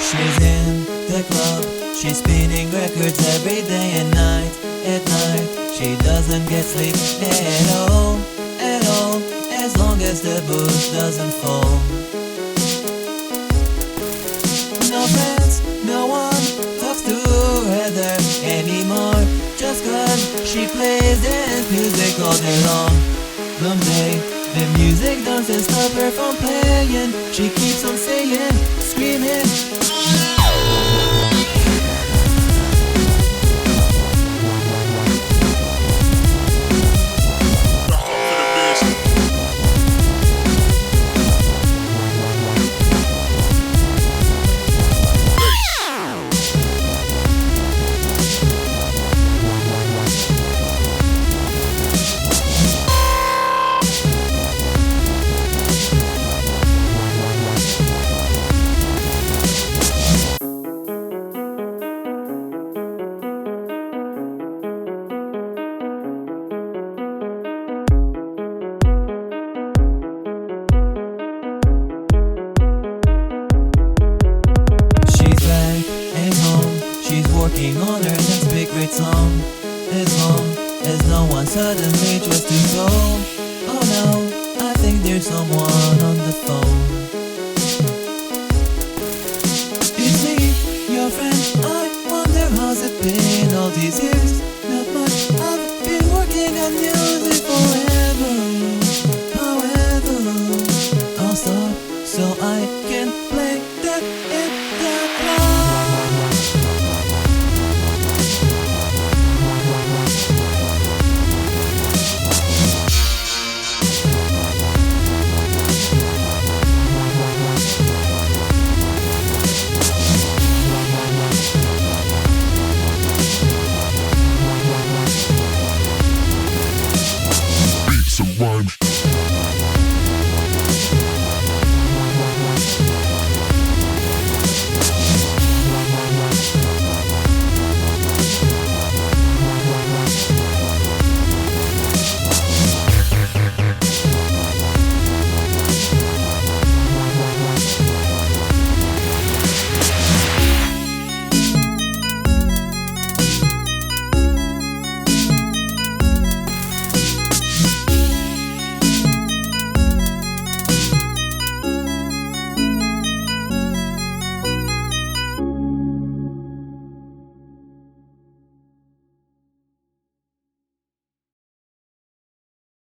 She's in the club, she's spinning records every day and night. At night, she doesn't get sleep at all, as long as the booze doesn't fall. No friends, no one talks to her there anymore, just cause she plays dance music all day long. Long day, the music doesn't stop her from playing. She keeps on saying, screaming, she's working on her next big great song. As long as no one suddenly tries to go, oh no, I think there's someone on the phone. It's me, your friend, I wonder how's it been all these years. Not much, I've been working on music forever. However, I'll stop so I can play that in the club. Some rhymes.